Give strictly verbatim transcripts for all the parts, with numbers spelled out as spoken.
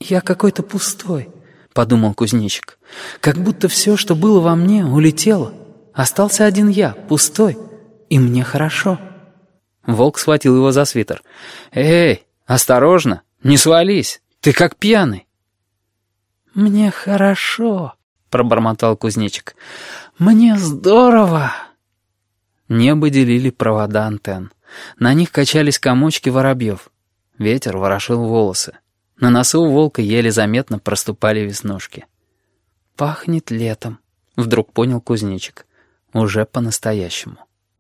я какой-то пустой», — подумал кузнечик. «Как будто все, что было во мне, улетело. Остался один я, пустой, и мне хорошо». Волк схватил его за свитер. «Эй, осторожно, не свались, ты как пьяный». «Мне хорошо», — пробормотал кузнечик. «Мне здорово». Небо делили провода антенн. На них качались комочки воробьев. Ветер ворошил волосы. На носу у волка еле заметно проступали веснушки. «Пахнет летом», — вдруг понял кузнечик. Уже по-настоящему.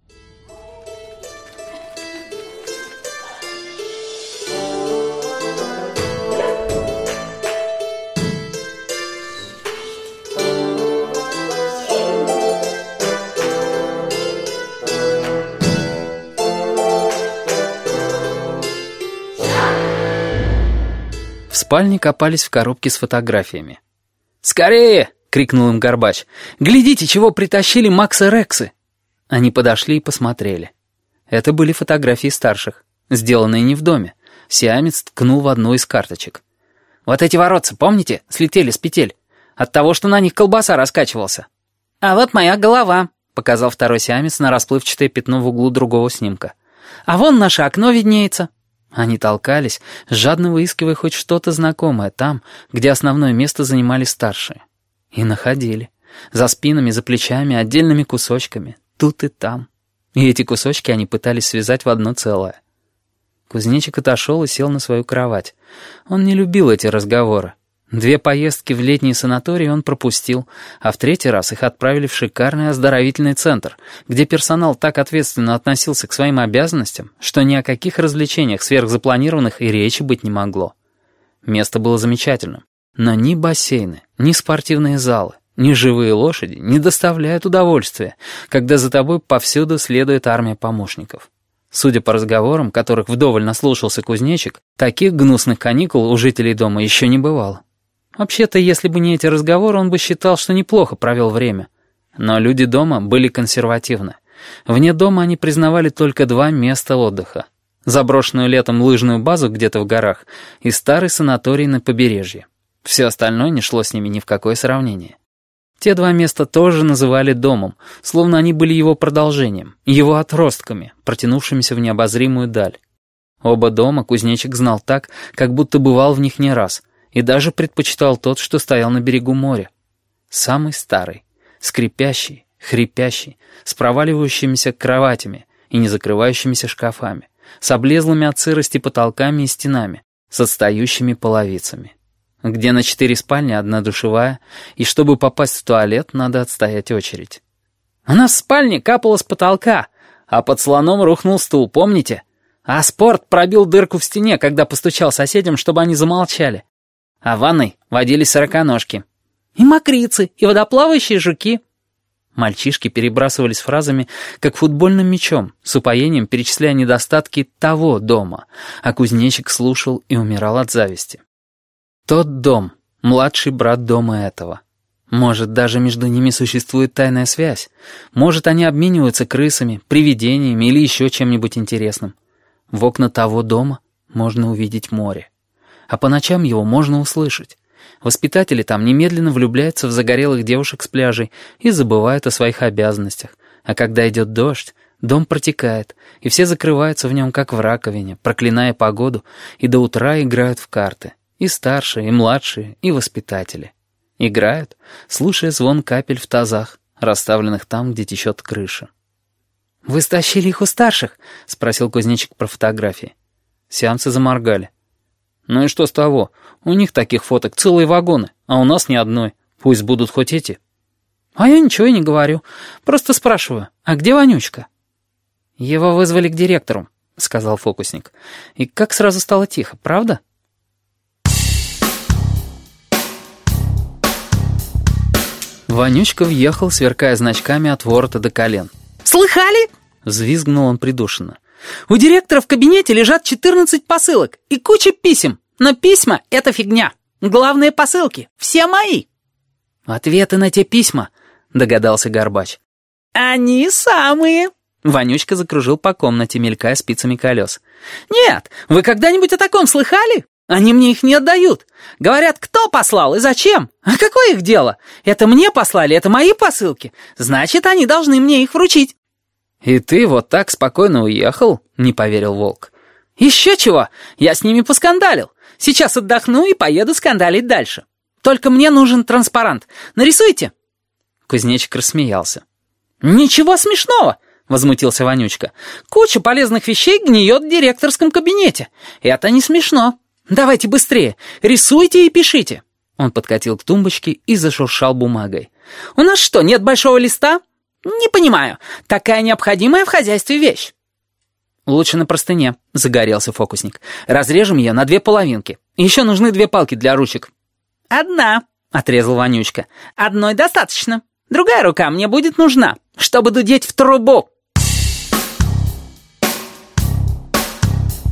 В спальне копались в коробке с фотографиями. «Скорее!» — крикнул им Горбач. «Глядите, чего притащили Макс и Рексы!» Они подошли и посмотрели. Это были фотографии старших, сделанные не в доме. Сиамец ткнул в одну из карточек. «Вот эти воротцы, помните, слетели с петель? От того, что на них колбаса раскачивался». «А вот моя голова», — показал второй сиамец на расплывчатое пятно в углу другого снимка. «А вон наше окно виднеется». Они толкались, жадно выискивая хоть что-то знакомое там, где основное место занимали старшие. И находили. За спинами, за плечами, отдельными кусочками. Тут и там. И эти кусочки они пытались связать в одно целое. Кузнечик отошел и сел на свою кровать. Он не любил эти разговоры. Две поездки в летний санаторий он пропустил, а в третий раз их отправили в шикарный оздоровительный центр, где персонал так ответственно относился к своим обязанностям, что ни о каких развлечениях сверхзапланированных и речи быть не могло. Место было замечательным, но ни бассейны, ни спортивные залы, ни живые лошади не доставляют удовольствия, когда за тобой повсюду следует армия помощников. Судя по разговорам, которых вдоволь наслушался кузнечик, таких гнусных каникул у жителей дома еще не бывало. Вообще-то, если бы не эти разговоры, он бы считал, что неплохо провел время. Но люди дома были консервативны. Вне дома они признавали только два места отдыха. Заброшенную летом лыжную базу где-то в горах и старый санаторий на побережье. Все остальное не шло с ними ни в какое сравнение. Те два места тоже называли домом, словно они были его продолжением, его отростками, протянувшимися в необозримую даль. Оба дома кузнечик знал так, как будто бывал в них не раз, и даже предпочитал тот, что стоял на берегу моря. Самый старый, скрипящий, хрипящий, с проваливающимися кроватями и не закрывающимися шкафами, с облезлыми от сырости потолками и стенами, с отстающими половицами. Где на четыре спальни одна душевая, и чтобы попасть в туалет, надо отстоять очередь. «У нас в спальне капало с потолка, а под слоном рухнул стул, помните? А спорт пробил дырку в стене, когда постучал соседям, чтобы они замолчали. А в ванной водились сороконожки. И мокрицы, и водоплавающие жуки». Мальчишки перебрасывались фразами, как футбольным мячом, с упоением перечисляя недостатки того дома, а кузнечик слушал и умирал от зависти. Тот дом, младший брат дома этого. Может, даже между ними существует тайная связь. Может, они обмениваются крысами, привидениями или еще чем-нибудь интересным. В окна того дома можно увидеть море. А по ночам его можно услышать. Воспитатели там немедленно влюбляются в загорелых девушек с пляжей и забывают о своих обязанностях. А когда идет дождь, дом протекает, и все закрываются в нем, как в раковине, проклиная погоду, и до утра играют в карты. И старшие, и младшие, и воспитатели. Играют, слушая звон капель в тазах, расставленных там, где течет крыша. «Вы стащили их у старших?» — спросил кузнечик про фотографии. Сиамцы заморгали. «Ну и что с того? У них таких фоток целые вагоны, а у нас ни одной. Пусть будут хоть эти». «А я ничего и не говорю. Просто спрашиваю, а где Вонючка?» «Его вызвали к директору», — сказал фокусник. «И как сразу стало тихо, правда?» Вонючка въехал, сверкая значками от ворота до колен. «Слыхали?» — взвизгнул он придушенно. «У директора в кабинете лежат четырнадцать посылок и куча писем. Но письма — это фигня. Главные посылки — все мои». «Ответы на те письма», — догадался Горбач. «Они самые». Вонючка закружил по комнате, мелькая спицами колес. «Нет, вы когда-нибудь о таком слыхали? Они мне их не отдают. Говорят, кто послал и зачем? А какое их дело? Это мне послали, это мои посылки. Значит, они должны мне их вручить». «И ты вот так спокойно уехал?» — не поверил Волк. «Еще чего? Я с ними поскандалил. Сейчас отдохну и поеду скандалить дальше. Только мне нужен транспарант. Нарисуйте». Кузнечик рассмеялся. «Ничего смешного!» — возмутился Вонючка. «Куча полезных вещей гниет в директорском кабинете. Это не смешно. Давайте быстрее, рисуйте и пишите». Он подкатил к тумбочке и зашуршал бумагой. «У нас что, нет большого листа? Не понимаю. Такая необходимая в хозяйстве вещь». «Лучше на простыне», — загорелся фокусник. «Разрежем ее на две половинки. Еще нужны две палки для ручек». «Одна», — отрезал Вонючка. «Одной достаточно. Другая рука мне будет нужна, чтобы дудеть в трубу».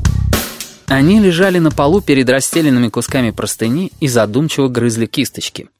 Они лежали на полу перед расстеленными кусками простыни и задумчиво грызли кисточки.